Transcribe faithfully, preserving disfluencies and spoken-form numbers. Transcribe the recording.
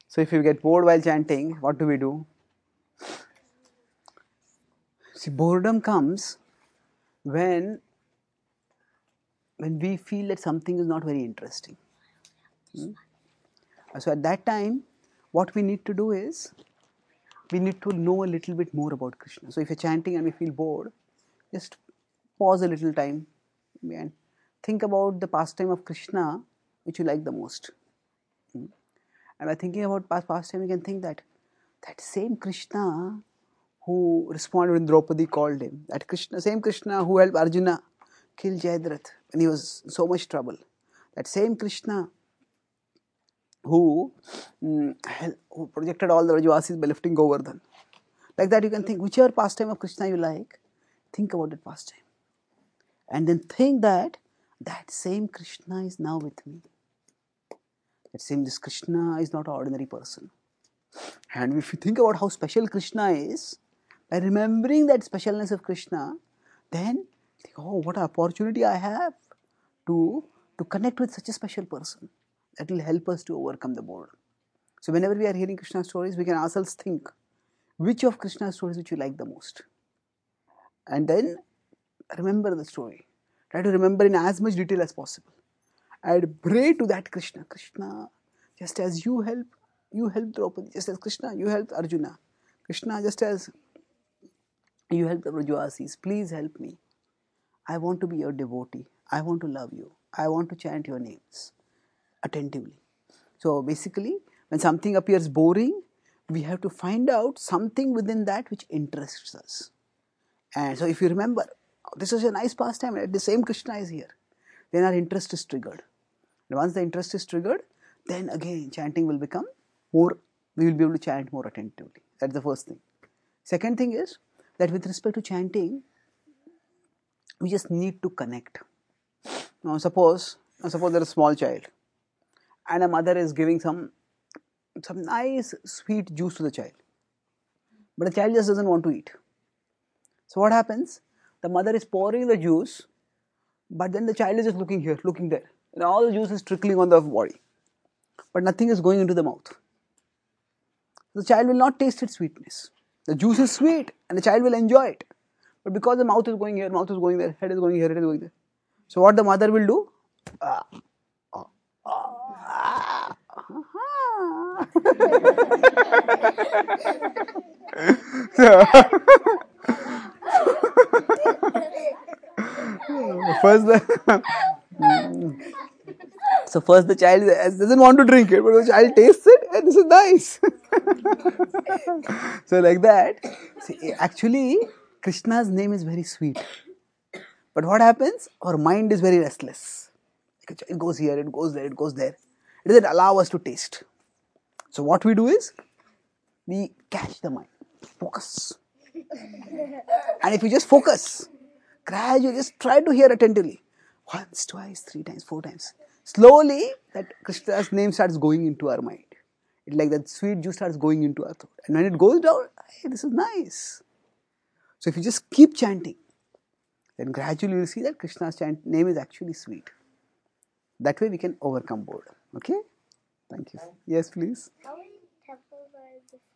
So if you get bored while chanting, what do we do? See, boredom comes when when we feel that something is not very interesting. Hmm? So at that time, what we need to do is, we need to know a little bit more about Krishna. So if you're chanting and we feel bored, just pause a little time and think about the pastime of Krishna which you like the most. Hmm? And by thinking about past pastime, you can think that that same Krishna who responded when Draupadi called him, that Krishna, same Krishna who helped Arjuna kill Jayadratha when he was in so much trouble, that same Krishna who, um, who projected all the Rajvasis by lifting Govardhan. Like that, you can think whichever pastime of Krishna you like, think about that pastime. And then think that that same Krishna is now with me. That same this Krishna is not an ordinary person. And if you think about how special Krishna is, by remembering that specialness of Krishna, then think, oh, what an opportunity I have to, to connect with such a special person. That will help us to overcome the boredom. So whenever we are hearing Krishna stories, we can ourselves think, which of Krishna's stories which you like the most? And then remember the story. Try to remember in as much detail as possible. And pray to that Krishna. Krishna, just as you help, you help Draupadi. Just as Krishna, you help Arjuna. Krishna, just as you help the Brajvasis, please help me. I want to be your devotee. I want to love you. I want to chant your names attentively. So basically, when something appears boring, we have to find out something within that which interests us. And so if you remember, this is a nice pastime, right? The same Krishna is here. Then our interest is triggered. And once the interest is triggered, then again chanting will become more, we will be able to chant more attentively. That's the first thing. Second thing is that with respect to chanting, we just need to connect. Now suppose, now suppose there is a small child and a mother is giving some, some nice sweet juice to the child. But the child just doesn't want to eat. So what happens? The mother is pouring the juice, but then the child is just looking here, looking there. And all the juice is trickling on the body. But nothing is going into the mouth. The child will not taste its sweetness. The juice is sweet and the child will enjoy it. But because the mouth is going here, mouth is going there, head is going here, head is going there. So what the mother will do? Ah, ah, ah, ah. First the so first the child doesn't want to drink it, but the child tastes it and this is nice. So like that, see, actually Krishna's name is very sweet. But what happens? Our mind is very restless. It goes here, it goes there, it goes there. It doesn't allow us to taste. So what we do is, we catch the mind, focus. And if you just focus, gradually just try to hear attentively. Once, twice, three times, four times. Slowly, that Krishna's name starts going into our mind. It's like that sweet juice starts going into our throat. And when it goes down, hey, this is nice. So if you just keep chanting, then gradually you will see that Krishna's chant name is actually sweet. That way we can overcome boredom. Okay? Thank you. Yes, please. How many temples are in this